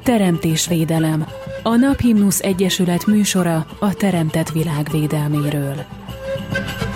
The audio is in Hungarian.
Teremtésvédelem. A Naphimnusz Egyesület műsora a teremtett világ védelméről.